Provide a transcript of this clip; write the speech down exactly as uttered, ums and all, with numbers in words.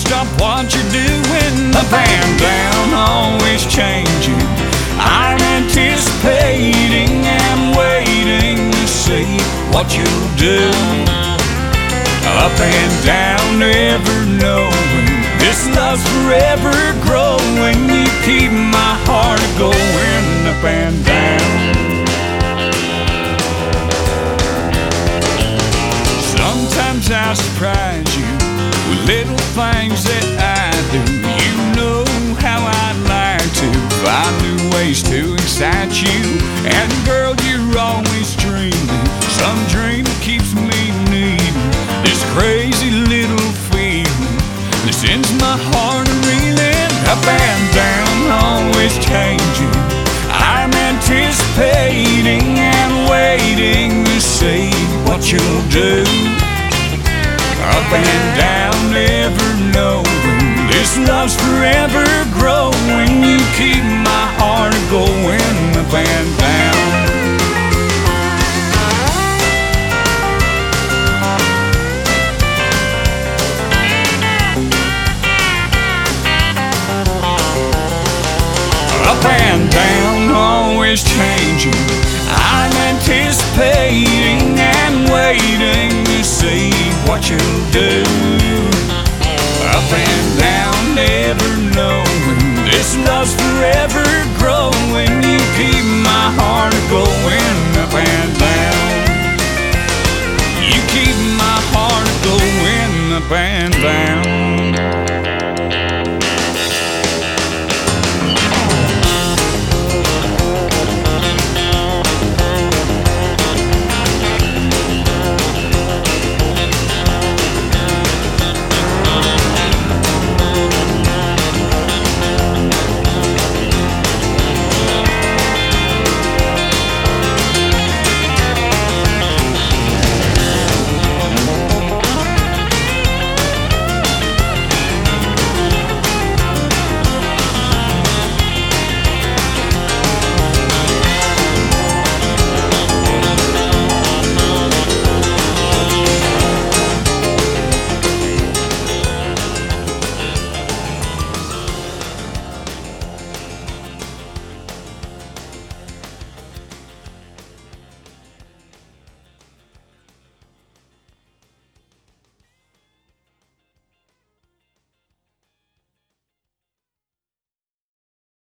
stop what you're doing. Up and down, always changing. I'm anticipating and waiting to see what you'll do. Up and down, never knowing this love's forever growing. You keep my heart going. Up and down. Sometimes I surprise you with little things that I do. You know how I'd like to find new ways to excite you. And girl, you're always dreaming some dream that keeps me needing this crazy little feeling that sends my heart reeling. Up and down, always changing. I'm anticipating and waiting to see what you'll do. Up and down, never knowing this love's forever growing. You keep my heart going. Up and down. Up and down, always changing. I'm anticipating and waiting to see what you'll do. Up and down, never knowing this love's forever growing. You keep my heart going. Up and down. You keep my heart going. Up and down.